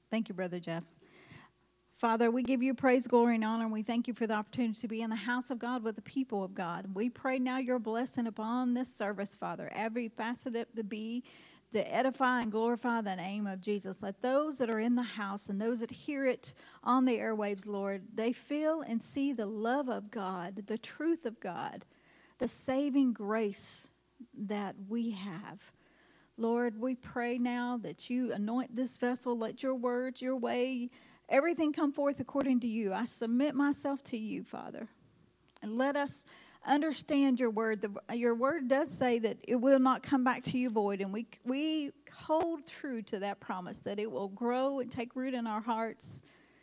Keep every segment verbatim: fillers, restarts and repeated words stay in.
Thank you, Brother Jeff. Father, we give you praise, glory, and honor, and we thank you for the opportunity to be in the house of God with the people of God. We pray now your blessing upon this service, Father, every facet of the be to edify and glorify the name of Jesus. Let those that are in the house and those that hear it on the airwaves, Lord, they feel and see the love of God, the truth of God, the saving grace that we have. Lord, we pray now that you anoint this vessel. Let your words, your way, everything come forth according to you. I submit myself to you, Father. And let us understand your word. The, your word does say that it will not come back to you void. And we, we hold true to that promise that it will grow and take root in our hearts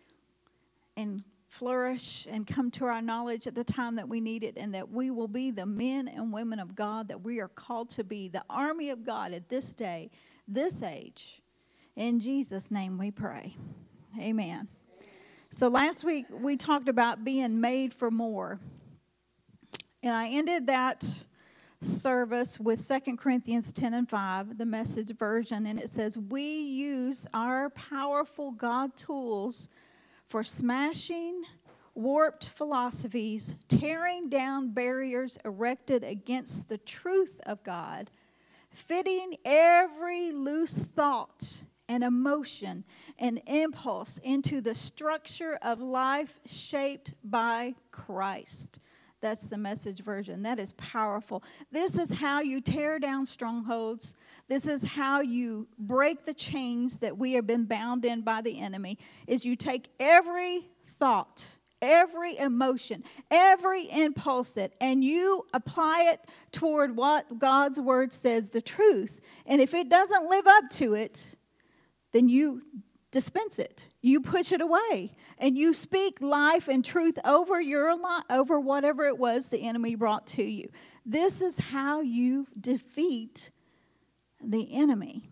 and flourish and come to our knowledge at the time that we need it, and that we will be the men and women of God that we are called to be, the army of God at this day, this age. In Jesus' name we pray. Amen. So last week we talked about being made for more. And I ended that service with Second Corinthians ten and five, the Message version. And it says, we use our powerful God tools for smashing warped philosophies, tearing down barriers erected against the truth of God, fitting every loose thought and emotion and impulse into the structure of life shaped by Christ. That's the Message version. That is powerful. This is how you tear down strongholds. This is how you break the chains that we have been bound in by the enemy, is you take every thought, every emotion, every impulse, it, and you apply it toward what God's word says, the truth. And if it doesn't live up to it, then you dispense it. You push it away, and you speak life and truth over your life, over whatever it was the enemy brought to you. This is how you defeat the enemy.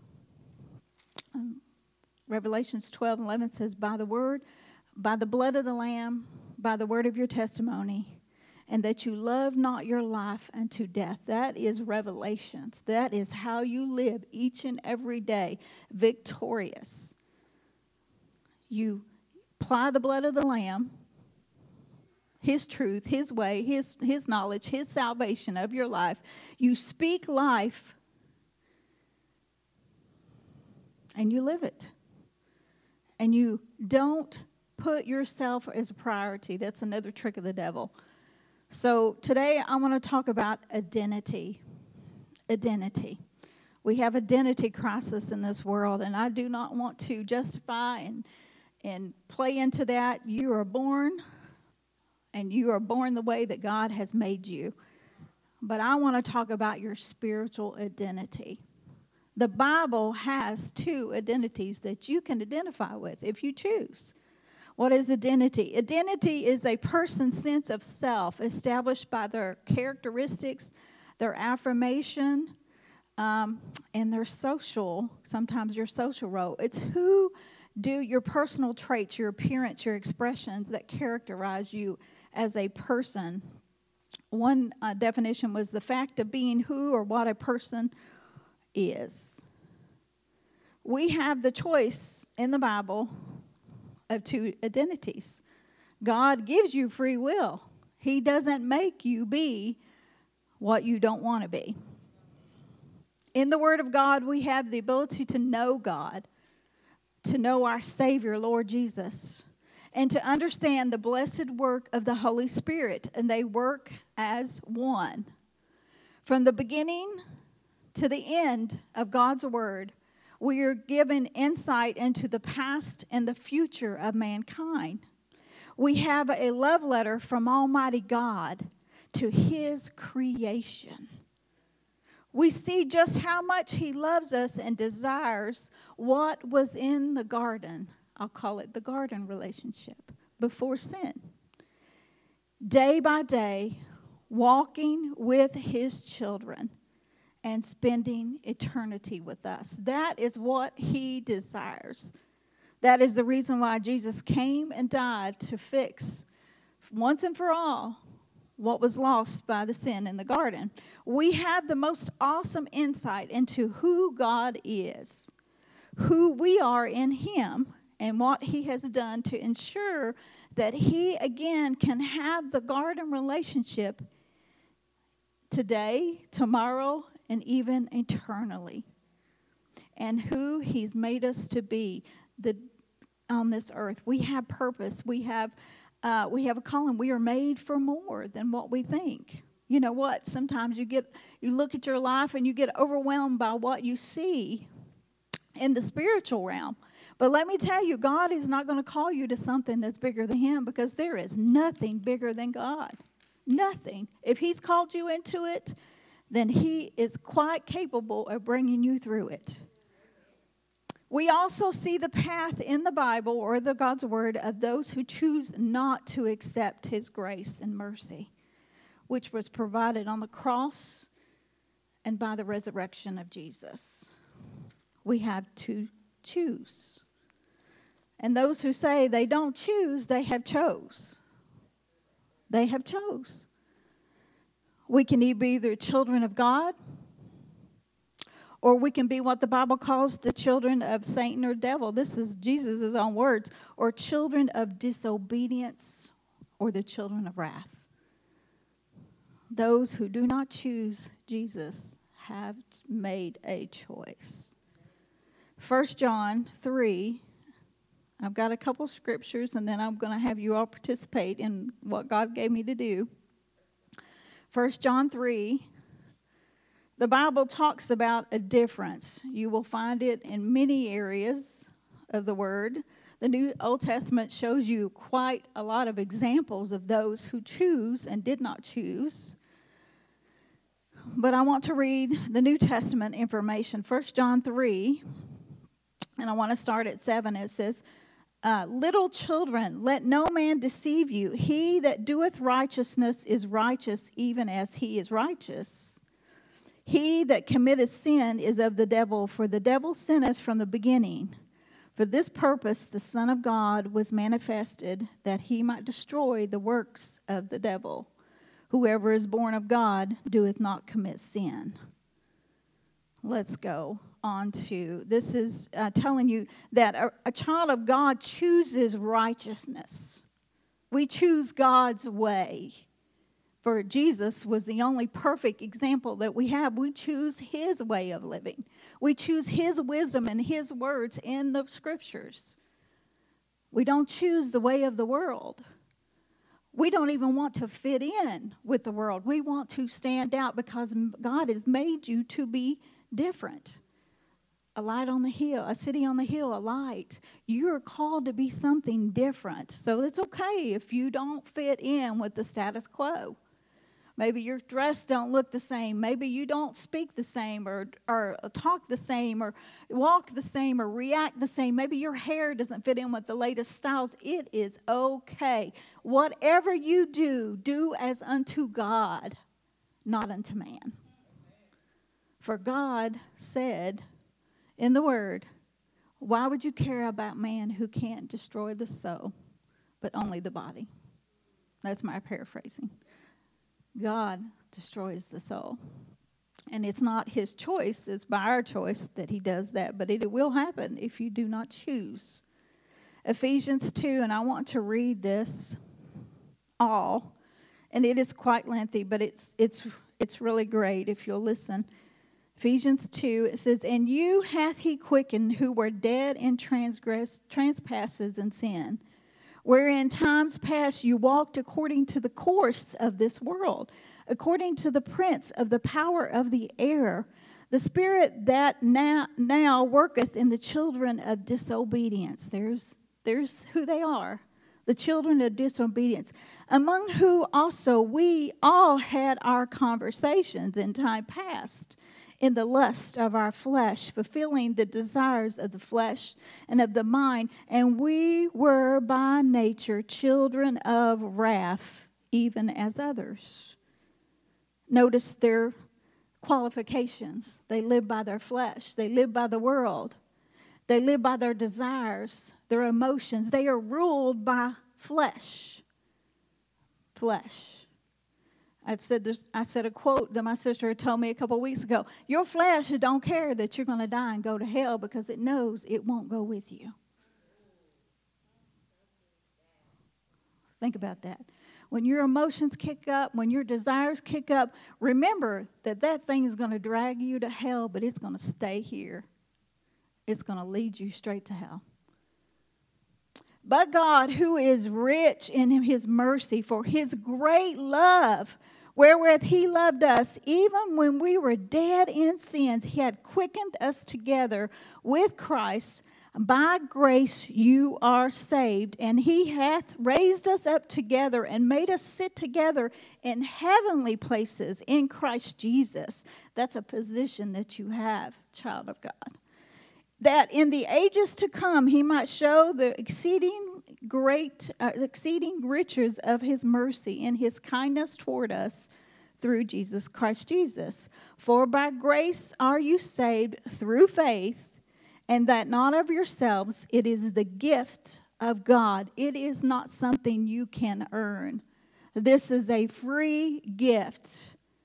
Um, Revelations twelve and eleven says, by the word, by the blood of the Lamb, by the word of your testimony, and that you love not your life unto death. That is Revelations. That is how you live each and every day, victorious. You apply the blood of the Lamb, his truth, his way, his, his knowledge, his salvation of your life. You speak life, and you live it. And you don't put yourself as a priority. That's another trick of the devil. So today I want to talk about identity. Identity. We have identity crisis in this world, and I do not want to justify and and play into that. You are born, and you are born the way that God has made you. But I want to talk about your spiritual identity. The Bible has two identities that you can identify with if you choose. What is identity? Identity is a person's sense of self established by their characteristics, their affirmation, um, and their social, sometimes your social role. It's who do your personal traits, your appearance, your expressions that characterize you as a person. One uh, definition was the fact of being who or what a person is. We have the choice in the Bible of two identities. God gives you free will. He doesn't make you be what you don't want to be. In the Word of God, we have the ability to know God, to know our Savior, Lord Jesus, and to understand the blessed work of the Holy Spirit, and they work as one. From the beginning to the end of God's Word, we are given insight into the past and the future of mankind. We have a love letter from Almighty God to His creation. We see just how much He loves us and desires what was in the garden. I'll call it the garden relationship before sin. Day by day, walking with His children and spending eternity with us. That is what He desires. That is the reason why Jesus came and died, to fix once and for all what was lost by the sin in the garden. We have the most awesome insight into who God is, who we are in Him, and what he has done to ensure that he again can have the garden relationship today, tomorrow, and even eternally. And who he's made us to be the, on this earth. We have purpose. We have, uh, we have a calling. We are made for more than what we think. You know what? Sometimes you get, you look at your life and you get overwhelmed by what you see in the spiritual realm. But let me tell you, God is not going to call you to something that's bigger than him, because there is nothing bigger than God. Nothing. If he's called you into it, then he is quite capable of bringing you through it. We also see the path in the Bible, or the God's word, of those who choose not to accept his grace and mercy, which was provided on the cross and by the resurrection of Jesus. We have to choose. And those who say they don't choose, they have chose. They have chose. We can be either children of God, or we can be what the Bible calls the children of Satan or devil. This is Jesus' own words. Or children of disobedience, or the children of wrath. Those who do not choose Jesus have made a choice. First John three, I've got a couple scriptures, and then I'm going to have you all participate in what God gave me to do. First John three, the Bible talks about a difference. You will find it in many areas of the Word. The New Old Testament shows you quite a lot of examples of those who choose and did not choose. But I want to read the New Testament information. First John three, and I want to start at seven. It says, uh, little children, let no man deceive you. He that doeth righteousness is righteous, even as he is righteous. He that committeth sin is of the devil, for the devil sinneth from the beginning. For this purpose the Son of God was manifested, that he might destroy the works of the devil. Whoever is born of God doeth not commit sin. Let's go on to, this is uh, telling you that a, a child of God chooses righteousness. We choose God's way. For Jesus was the only perfect example that we have. We choose his way of living. We choose his wisdom and his words in the scriptures. We don't choose the way of the world. We don't even want to fit in with the world. We want to stand out, because God has made you to be different. A light on the hill, a city on the hill, a light. You're called to be something different. So it's okay if you don't fit in with the status quo. Maybe your dress don't look the same. Maybe you don't speak the same, or, or talk the same, or walk the same, or react the same. Maybe your hair doesn't fit in with the latest styles. It is okay. Whatever you do, do as unto God, not unto man. For God said in the Word, why would you care about man who can't destroy the soul, but only the body? That's my paraphrasing. God destroys the soul. And it's not his choice, it's by our choice that he does that. But it will happen if you do not choose. Ephesians two, and I want to read this all. And it is quite lengthy, but it's it's it's really great if you'll listen. Ephesians two, it says, and you hath he quickened who were dead in transgress, trespasses and sin, wherein times past you walked according to the course of this world, according to the prince of the power of the air, the spirit that now, now worketh in the children of disobedience. There's, there's who they are, the children of disobedience, among who also we all had our conversations in time past, in the lust of our flesh, fulfilling the desires of the flesh and of the mind. And we were by nature children of wrath, even as others. Notice their qualifications. They live by their flesh. They live by the world. They live by their desires, their emotions. They are ruled by flesh. Flesh. I said this, I said a quote that my sister had told me a couple of weeks ago. Your flesh don't care that you're going to die and go to hell, because it knows it won't go with you. Think about that. When your emotions kick up, when your desires kick up, remember that that thing is going to drag you to hell, but it's going to stay here. It's going to lead you straight to hell. But God, who is rich in his mercy, for his great love, wherewith he loved us, even when we were dead in sins, he had quickened us together with Christ. By grace you are saved, and he hath raised us up together and made us sit together in heavenly places in Christ Jesus. That's a position that you have, child of God. That in the ages to come he might show the exceeding great, uh, exceeding riches of his mercy in his kindness toward us through Jesus Christ Jesus. For by grace are you saved through faith, and that not of yourselves, it is the gift of God. It is not something you can earn. This is a free gift.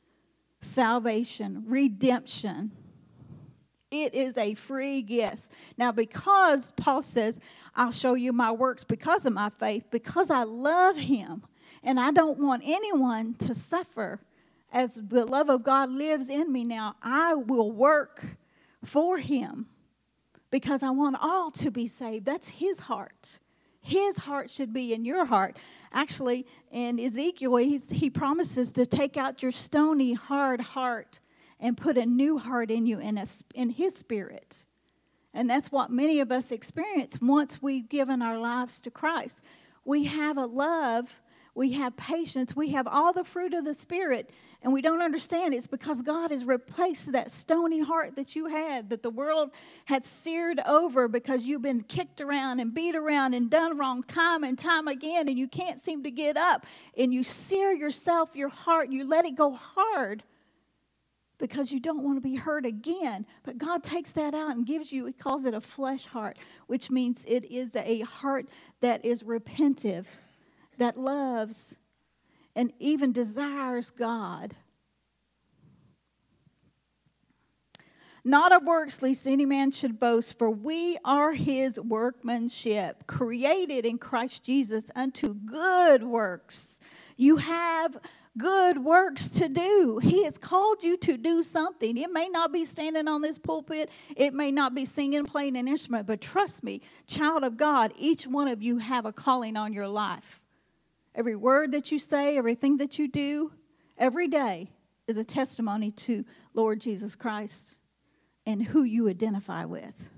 Salvation, redemption. It is a free gift. Now, because Paul says, I'll show you my works because of my faith, because I love him, and I don't want anyone to suffer. As the love of God lives in me now, I will work for him. Because I want all to be saved. That's his heart. His heart should be in your heart. Actually, in Ezekiel, he's, he promises to take out your stony, hard heart and put a new heart in you in, a, in his spirit. And that's what many of us experience once we've given our lives to Christ. We have a love, we have patience, we have all the fruit of the Spirit, and we don't understand it's because God has replaced that stony heart that you had, that the world had seared over because you've been kicked around and beat around and done wrong time and time again, and you can't seem to get up. And you sear yourself, your heart, you let it go hard because you don't want to be hurt again. But God takes that out and gives you, he calls it a flesh heart, which means it is a heart that is repentive, that loves and even desires God. Not of works, lest any man should boast, for we are his workmanship, created in Christ Jesus unto good works. You have good works to do. He has called you to do something. It may not be standing on this pulpit. It may not be singing, playing an instrument, but trust me, child of God, each one of you have a calling on your life. Every word that you say, everything that you do, every day is a testimony to Lord Jesus Christ and who you identify with.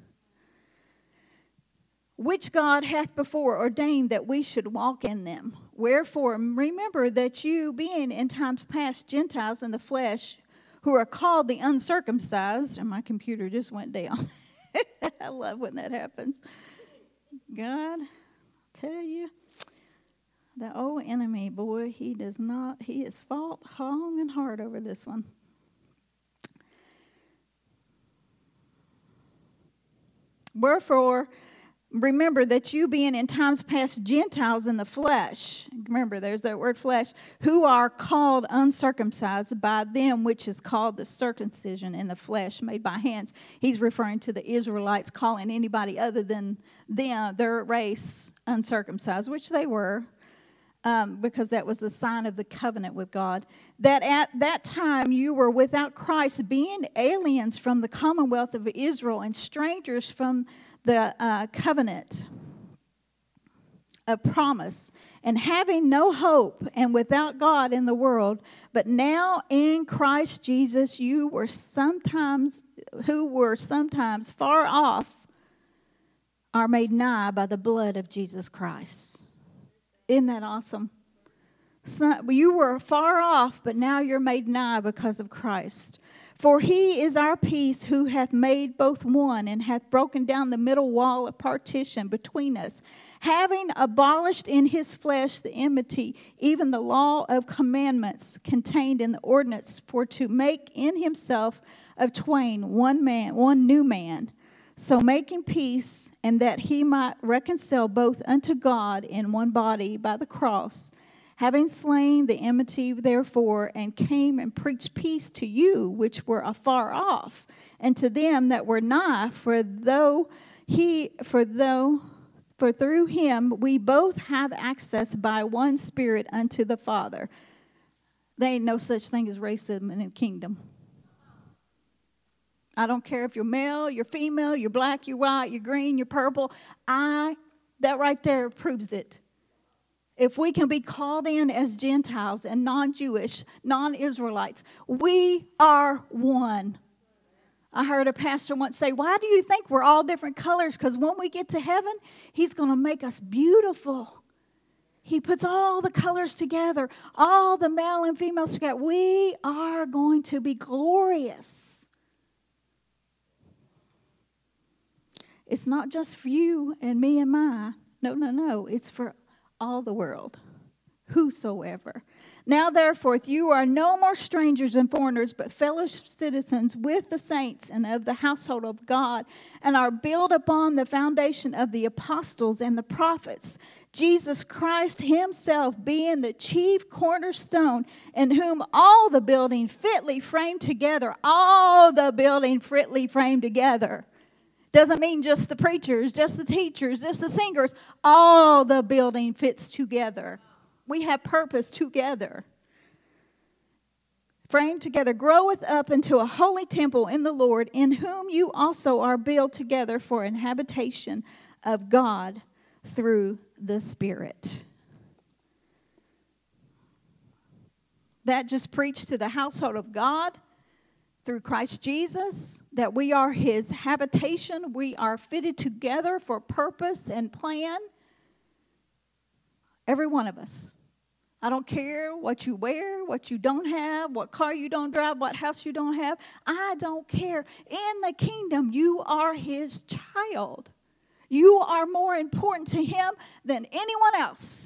Which God hath before ordained that we should walk in them. Wherefore, remember that you, being in times past Gentiles in the flesh, who are called the uncircumcised, and my computer just went down. I love when that happens. God, I tell you. The old enemy, boy, he does not, he has fought long and hard over this one. Wherefore, remember that you being in times past Gentiles in the flesh, remember there's that word flesh, who are called uncircumcised by them which is called the circumcision in the flesh made by hands. He's referring to the Israelites calling anybody other than them, their race, uncircumcised, which they were. Um, because that was a sign of the covenant with God, that at that time you were without Christ, being aliens from the commonwealth of Israel and strangers from the uh, covenant of promise, and having no hope and without God in the world. But now in Christ Jesus you were sometimes, who were sometimes far off, are made nigh by the blood of Jesus Christ. Isn't that awesome? So, you were far off, but now you're made nigh because of Christ. For he is our peace, who hath made both one, and hath broken down the middle wall of partition between us, having abolished in his flesh the enmity, even the law of commandments contained in the ordinance, for to make in himself of twain one man, one new man, so making peace, and that he might reconcile both unto God in one body by the cross, having slain the enmity therefore, and came and preached peace to you which were afar off, and to them that were nigh. For though he, for though, For through him we both have access by one Spirit unto the Father. There ain't no such thing as racism in the kingdom. I don't care if you're male, you're female, you're black, you're white, you're green, you're purple. I, that right there proves it. If we can be called in as Gentiles and non-Jewish, non-Israelites, we are one. I heard a pastor once say, why do you think we're all different colors? Because when we get to heaven, he's going to make us beautiful. He puts all the colors together, all the male and females together. We are going to be glorious. It's not just for you and me and my. No, no, no. It's for all the world. Whosoever. Now, therefore, you are no more strangers and foreigners, but fellow citizens with the saints and of the household of God, and are built upon the foundation of the apostles and the prophets, Jesus Christ himself being the chief cornerstone, in whom all the building fitly framed together, all the building fitly framed together. Doesn't mean just the preachers, just the teachers, just the singers. All the building fits together. We have purpose together. Framed together, groweth up into a holy temple in the Lord, in whom you also are built together for an habitation of God through the Spirit. That just preached to the household of God through Christ Jesus, that we are his habitation. We are fitted together for purpose and plan. Every one of us. I don't care what you wear, what you don't have, what car you don't drive, what house you don't have. I don't care. In the kingdom, you are his child. You are more important to him than anyone else.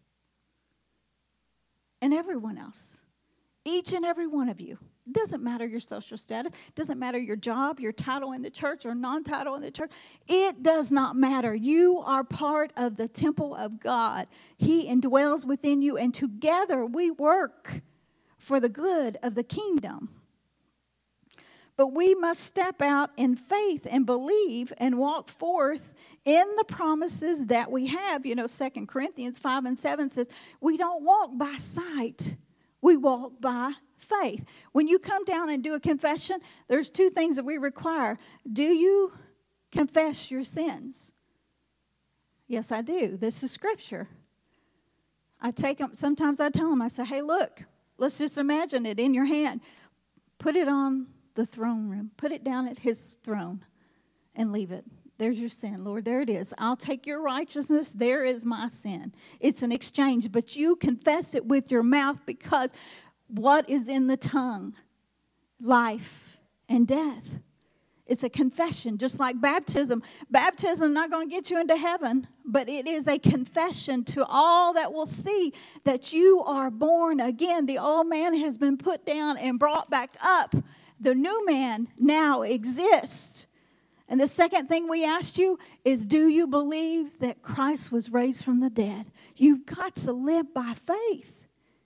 And everyone else. Each and every one of you. It doesn't matter your social status. It doesn't matter your job, your title in the church or non-title in the church. It does not matter. You are part of the temple of God. He indwells within you, and together we work for the good of the kingdom. But we must step out in faith and believe and walk forth in the promises that we have. You know, Second Corinthians five and seven says, we don't walk by sight. We walk by faith. When you come down and do a confession, there's two things that we require. Do you confess your sins? Yes, I do. This is scripture. I take them, sometimes I tell them, I say, hey, look, let's just imagine it in your hand. Put it on the throne room. Put it down at his throne and leave it. There's your sin, Lord. There it is. I'll take your righteousness. There is my sin. It's an exchange, but you confess it with your mouth, because what is in the tongue? Life and death. It's a confession, just like baptism. Baptism not going to get you into heaven, but it is a confession to all that will see that you are born again. The old man has been put down and brought back up. The new man now exists. And the second thing we asked you is, do you believe that Christ was raised from the dead? You've got to live by faith.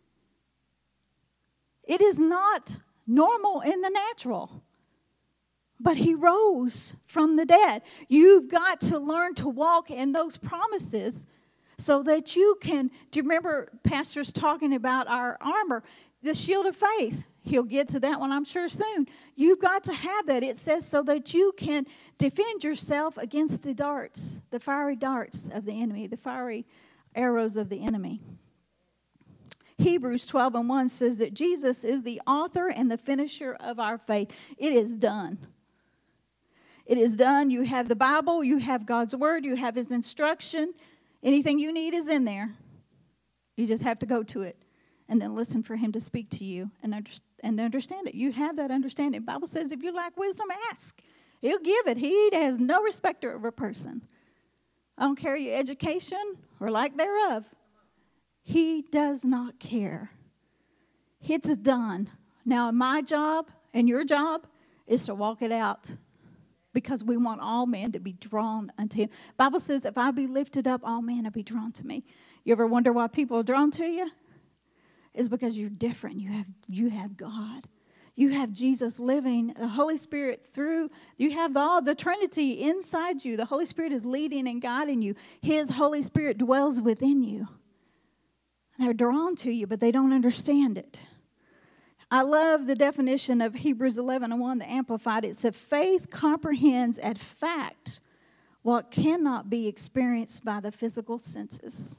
It is not normal in the natural, but he rose from the dead. You've got to learn to walk in those promises so that you can, do you remember pastors talking about our armor, the shield of faith? He'll get to that one, I'm sure, soon. You've got to have that. It says so that you can defend yourself against the darts, the fiery darts of the enemy, the fiery arrows of the enemy. Hebrews twelve and one says that Jesus is the author and the finisher of our faith. It is done. It is done. You have the Bible. You have God's word. You have his instruction. Anything you need is in there. You just have to go to it and then listen for him to speak to you and, under, and understand it. You have that understanding. The Bible says if you lack wisdom, ask. He'll give it. He has no respecter of a person. I don't care your education or lack thereof. He does not care. It's done. Now, my job and your job is to walk it out, because we want all men to be drawn unto him. The Bible says, if I be lifted up, all men will be drawn to me. You ever wonder why people are drawn to you? It's because you're different. You have, you have God. You have Jesus living, the Holy Spirit through, you have all the Trinity inside you. The Holy Spirit is leading and guiding you. His Holy Spirit dwells within you. They're drawn to you, but they don't understand it. I love the definition of Hebrews eleven and one, the Amplified. It said, faith comprehends at fact what cannot be experienced by the physical senses.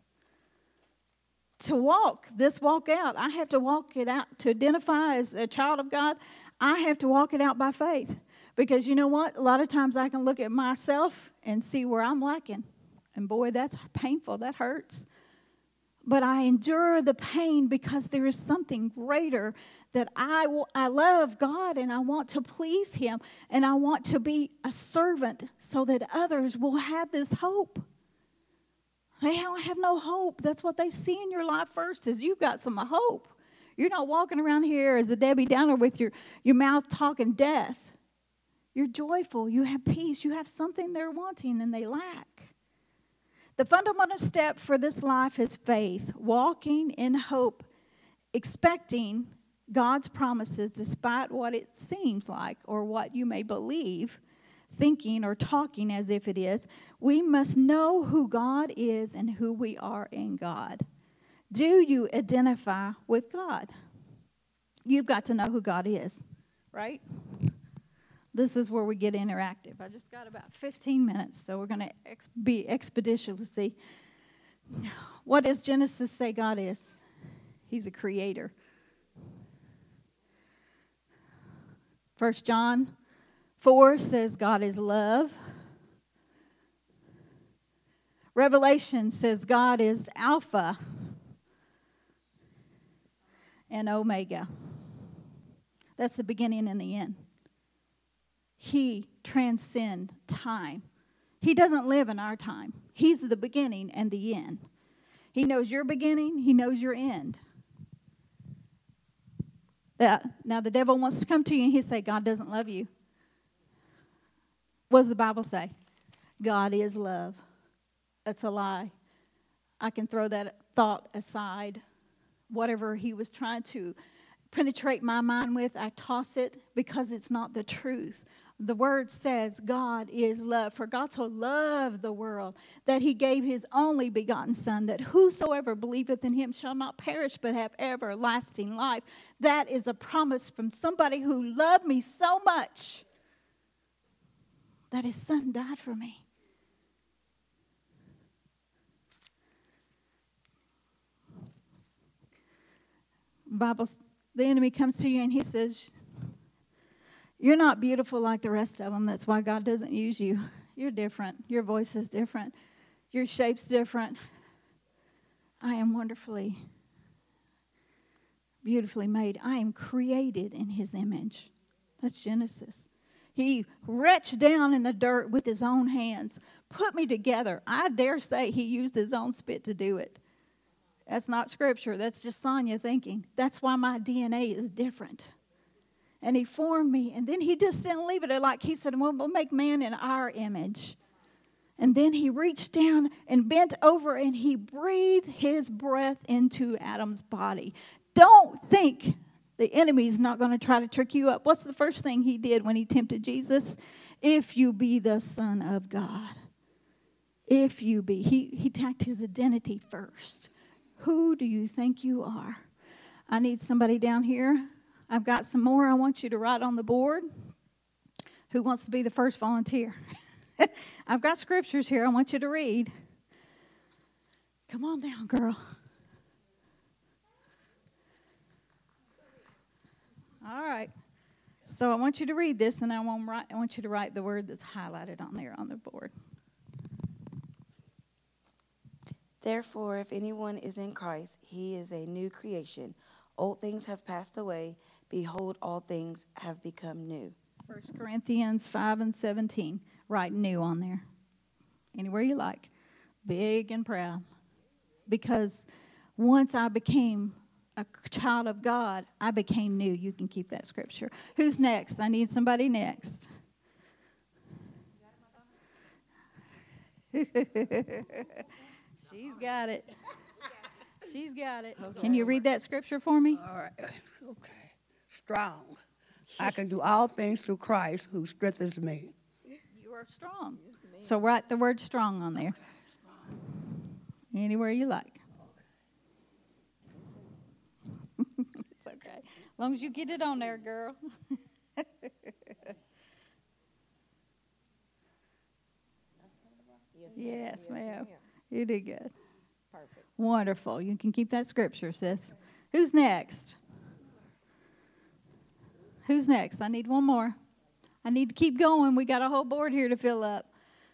To walk this walk out, I have to walk it out. To identify as a child of God, I have to walk it out by faith. Because you know what? A lot of times I can look at myself and see where I'm lacking. And boy, that's painful. That hurts. But I endure the pain because there is something greater that I, I love God and I want to please Him. And I want to be a servant so that others will have this hope. They don't have no hope. That's what they see in your life first, is you've got some hope. You're not walking around here as the Debbie Downer with your, your mouth talking death. You're joyful. You have peace. You have something they're wanting and they lack. The fundamental step for this life is faith, walking in hope, expecting God's promises despite what it seems like or what you may believe, thinking or talking as if it is. We must know who God is and who we are in God. Do you identify with God? You've got to know who God is, right? This is where we get interactive. I just got about fifteen minutes, so we're going to ex- be expeditious. What does Genesis say God is? He's a creator. First John four says God is love. Revelation says God is Alpha and Omega. That's the beginning and the end. He transcends time. He doesn't live in our time. He's the beginning and the end. He knows your beginning. He knows your end. That, now, the devil wants to come to you and he say, God doesn't love you. What does the Bible say? God is love. That's a lie. I can throw that thought aside. Whatever he was trying to penetrate my mind with, I toss it because it's not the truth. The word says God is love. For God so loved the world that he gave his only begotten Son, that whosoever believeth in him shall not perish but have everlasting life. That is a promise from somebody who loved me so much that his Son died for me. Bible, the enemy comes to you and he says, you're not beautiful like the rest of them. That's why God doesn't use you. You're different. Your voice is different. Your shape's different. I am wonderfully, beautifully made. I am created in his image. That's Genesis. He reached down in the dirt with his own hands, put me together. I dare say he used his own spit to do it. That's not scripture. That's just Sonia thinking. That's why my D N A is different. And he formed me. And then he just didn't leave it like he said, well, we'll make man in our image. And then he reached down and bent over and he breathed his breath into Adam's body. Don't think the enemy's not going to try to trick you up. What's the first thing he did when he tempted Jesus? If you be the Son of God. If you be. He, he attacked his identity first. Who do you think you are? I need somebody down here. I've got some more I want you to write on the board. Who wants to be the first volunteer? I've got scriptures here I want you to read. Come on down, girl. All right. So I want you to read this, and I want, write, I want you to write the word that's highlighted on there on the board. Therefore, if anyone is in Christ, he is a new creation. Old things have passed away. Behold, all things have become new. First Corinthians five and seventeen. Write new on there. Anywhere you like. Big and proud. Because once I became a child of God, I became new. You can keep that scripture. Who's next? I need somebody next. She's got it. She's got it. Okay. Can you read that scripture for me? All right. Okay. strong. I can do all things through Christ who strengthens me. You are strong. So write the word strong on there. Anywhere you like. It's okay. As long as you get it on there, girl. Yes, ma'am. You did good. Perfect. Wonderful. You can keep that scripture, sis. Who's next? Who's next? I need one more. I need to keep going. We got a whole board here to fill up.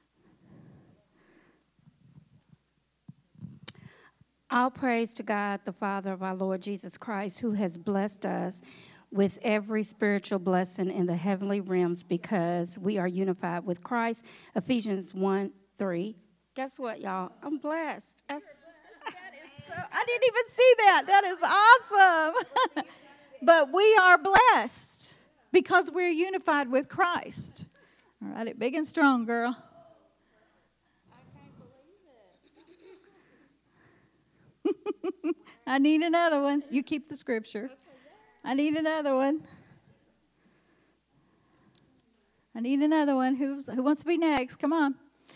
All praise to God, the Father of our Lord Jesus Christ, who has blessed us with every spiritual blessing in the heavenly realms because we are unified with Christ. Ephesians one three. Guess what, y'all? I'm blessed. That's, That is so, I didn't even see that. That is awesome. But we are blessed because we're unified with Christ. All right, it big and strong, girl. I need another one. You keep the scripture. I need another one. I need another one. Who's who wants to be next? Come on.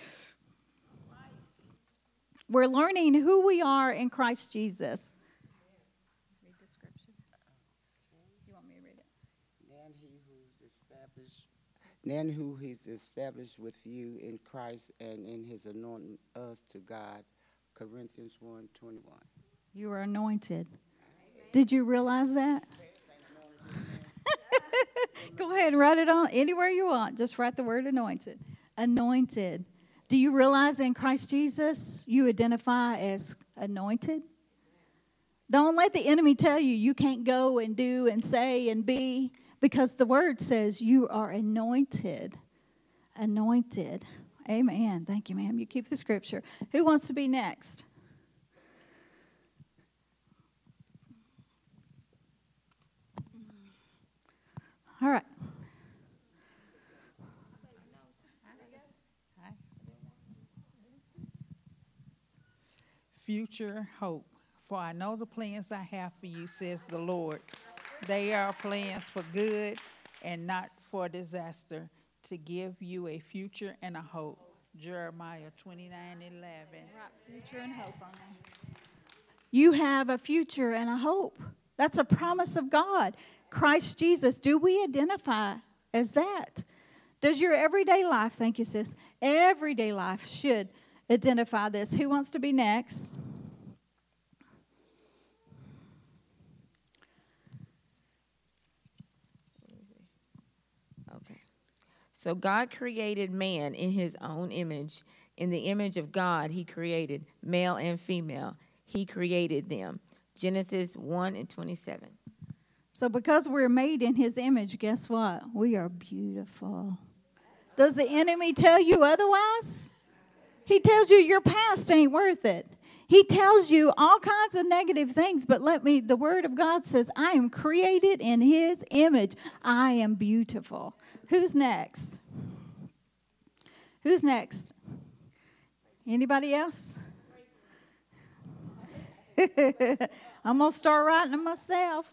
We're learning who we are in Christ Jesus. Read the scripture. You want me to read it? Then he who's established, then who is established with you in Christ and in his anointing us to God. Corinthians one twenty-one. You are anointed. Did you realize that? Go ahead and write it on anywhere you want. Just write the word anointed. Anointed. Do you realize in Christ Jesus you identify as anointed? Don't let the enemy tell you you can't go and do and say and be, because the word says you are anointed. Anointed. Amen. Thank you, ma'am. You keep the scripture. Who wants to be next? All right. Future hope. For I know the plans I have for you, says the Lord. They are plans for good and not for disaster, to give you a future and a hope. Jeremiah twenty-nine eleven. Right, future and hope on there. You have a future and a hope. That's a promise of God. Christ Jesus. Do we identify as that? Does your everyday life, thank you, sis, everyday life should identify this. Who wants to be next? Okay. So God created man in his own image. In the image of God, he created male and female. He created them. Genesis one and twenty-seven. So because we're made in his image, guess what? We are beautiful. Does the enemy tell you otherwise? He tells you your past ain't worth it. He tells you all kinds of negative things, but let me, the word of God says, I am created in his image. I am beautiful. Who's next? Who's next? Anybody else? I'm going to start writing them myself.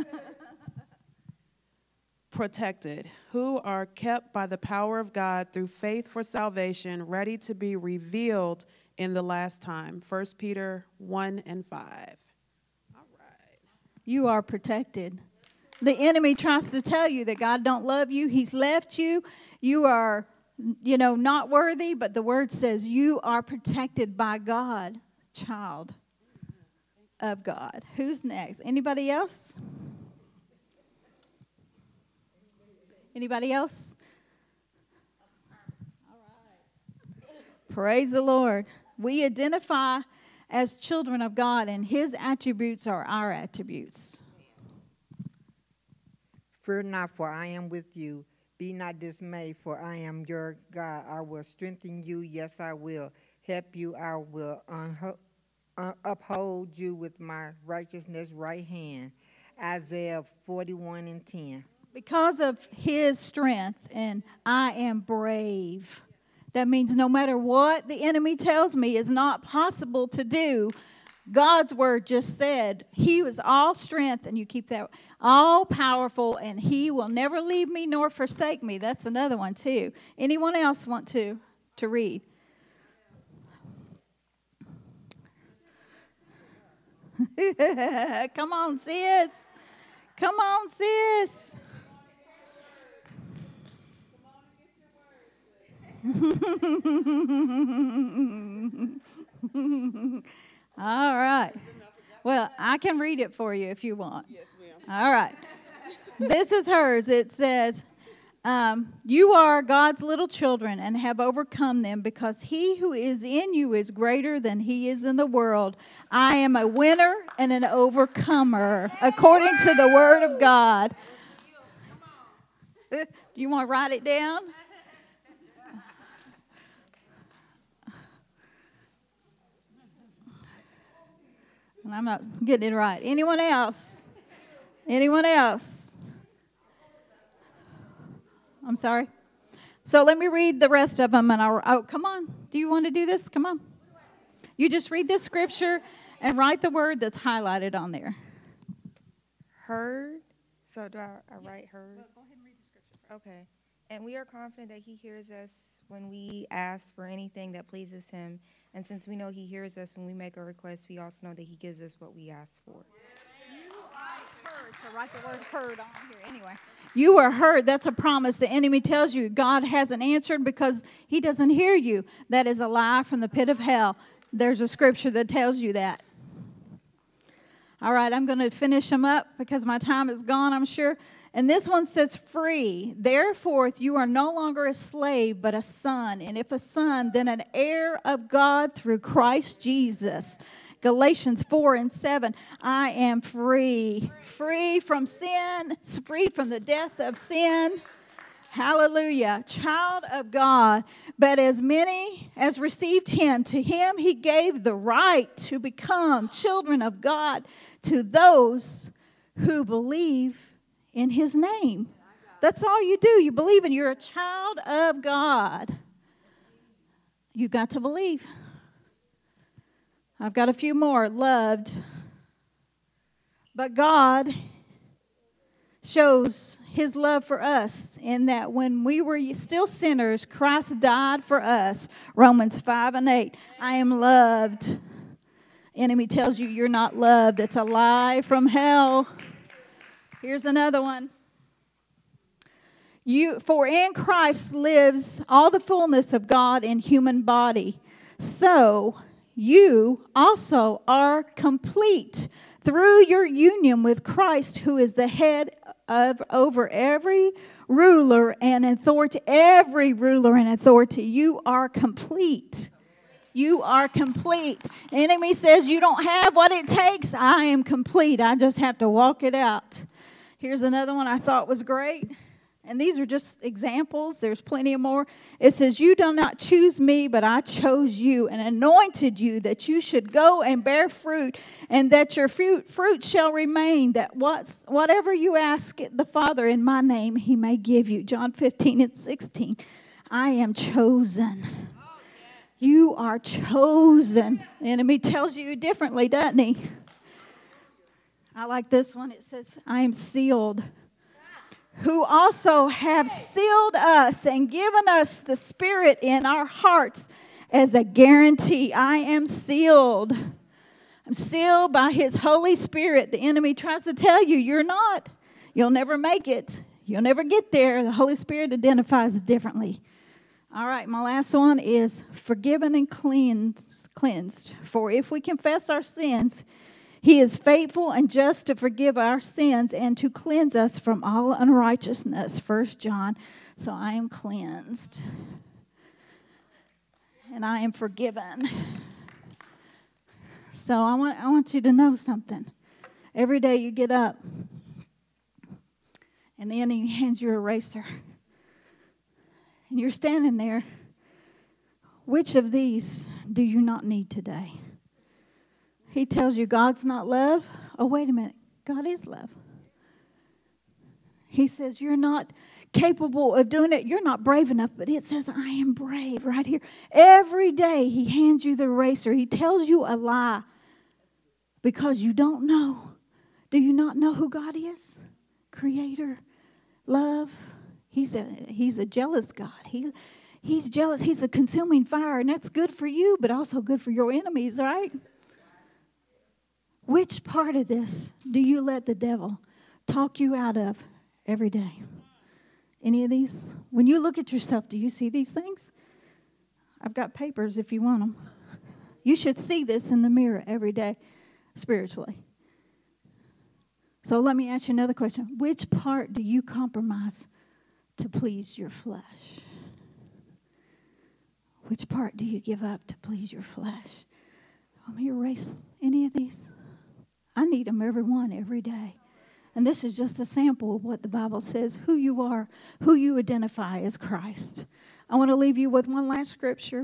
Protected, who are kept by the power of God through faith for salvation, ready to be revealed in the last time. First Peter one and five. All right. You are protected. The enemy tries to tell you that God don't love you. He's left you. You are, you know, not worthy, but the word says you are protected by God, child of God. Who's next? Anybody else? Anybody else? All right. Praise the Lord. We identify as children of God, and his attributes are our attributes. Fear not, for I am with you. Be not dismayed, for I am your God. I will strengthen you. Yes, I will help you. I will unho- uh, uphold you with my righteousness right hand. Isaiah forty-one and ten. Because of his strength, and I am brave. That means no matter what the enemy tells me is not possible to do, God's word just said he was all strength, and you keep that, all powerful, and he will never leave me nor forsake me. That's another one too. Anyone else want to, to read? Come on, sis. Come on, sis. All right. Well, I can read it for you if you want. Yes, ma'am. All right. This is hers. It says, um, you are God's little children and have overcome them, because he who is in you is greater than he is in the world. I am a winner and an overcomer, according to the word of God. Do you want to write it down? And I'm not getting it right. Anyone else? Anyone else? I'm sorry. So let me read the rest of them. And I'll, oh, come on. Do you want to do this? Come on. You just read this scripture and write the word that's highlighted on there. Heard. So do I, I write heard? Go ahead and read the scripture. Okay. And we are confident that he hears us when we ask for anything that pleases him. And since we know he hears us when we make a request, we also know that he gives us what we ask for. You are heard. So write the word heard on here anyway. You are heard. That's a promise. The enemy tells you God hasn't answered because he doesn't hear you. That is a lie from the pit of hell. There's a scripture that tells you that. All right, I'm going to finish them up because my time is gone, I'm sure. And this one says, free. Therefore, you are no longer a slave, but a son. And if a son, then an heir of God through Christ Jesus. Galatians four and seven. I am free. Free from sin. Free from the death of sin. Hallelujah. Child of God. But as many as received him, to him he gave the right to become children of God, to those who believe in his name. That's all you do. You believe in. You're a child of God. You got to believe. I've got a few more. Loved. But God shows his love for us in that when we were still sinners, Christ died for us. Romans five and eight. I am loved. Enemy tells you you're not loved. It's a lie from hell. Here's another one. You, for in Christ lives all the fullness of God in human body. So you also are complete through your union with Christ, who is the head of over every ruler and authority. Every ruler and authority. You are complete. You are complete. The enemy says you don't have what it takes. I am complete. I just have to walk it out. Here's another one I thought was great. And these are just examples. There's plenty of more. It says, you do not choose me, but I chose you and anointed you that you should go and bear fruit, and that your fruit, fruit shall remain, that what's, whatever you ask the Father in my name, he may give you. John fifteen and sixteen. I am chosen. You are chosen. The enemy tells you differently, doesn't he? I like this one. It says, I am sealed. Who also have sealed us and given us the Spirit in our hearts as a guarantee. I am sealed. I'm sealed by his Holy Spirit. The enemy tries to tell you you're not. You'll never make it. You'll never get there. The Holy Spirit identifies differently. All right, my last one is forgiven and cleansed. cleansed. For if we confess our sins, he is faithful and just to forgive our sins and to cleanse us from all unrighteousness. First John. So I am cleansed. And I am forgiven. So I want, I want you to know something. Every day you get up, and then he hands you a eraser. And you're standing there. Which of these do you not need today? He tells you God's not love. Oh, wait a minute. God is love. He says you're not capable of doing it. You're not brave enough. But it says I am brave right here. Every day he hands you the eraser. He tells you a lie. because you don't know. Do you not know who God is? Creator, love. He's a, he's a jealous God. He, he's jealous. He's a consuming fire, and that's good for you, but also good for your enemies, right? Which part of this do you let the devil talk you out of every day? Any of these? When you look at yourself, do you see these things? I've got papers if you want them. You should see this in the mirror every day, spiritually. So let me ask you another question. Which part do you compromise to please your flesh? Which part do you give up to please your flesh? Want me to erase any of these? I need them, every one, every day. And this is just a sample of what the Bible says, who you are, who you identify as Christ. I want to leave you with one last scripture.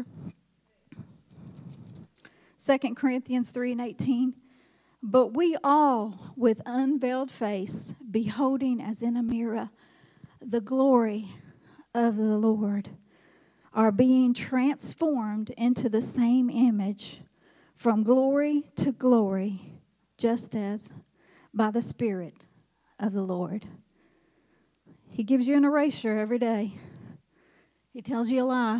Second Corinthians three and eighteen. But we all, with unveiled face, beholding as in a mirror the glory of the Lord, are being transformed into the same image from glory to glory, just as by the Spirit of the Lord. He gives you an erasure every day. He tells you a lie.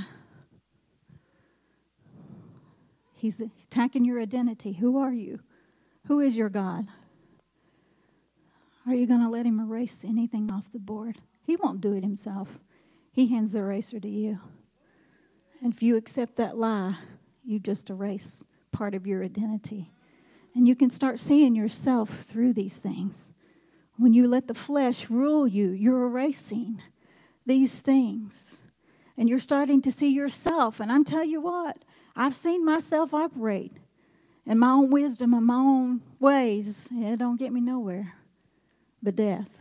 He's attacking your identity. Who are you? Who is your God? Are you going to let him erase anything off the board? He won't do it himself. He hands the eraser to you. And if you accept that lie, you just erase part of your identity. And you can start seeing yourself through these things. When you let the flesh rule you, you're erasing these things. And you're starting to see yourself. And I'm telling you what, I've seen myself operate in my own wisdom and my own ways. It don't get me nowhere but death.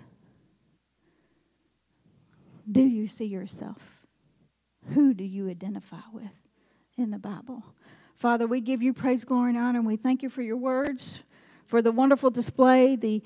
Do you see yourself? Who do you identify with in the Bible? Father, we give you praise, glory, and honor, and we thank you for your words, for the wonderful display, the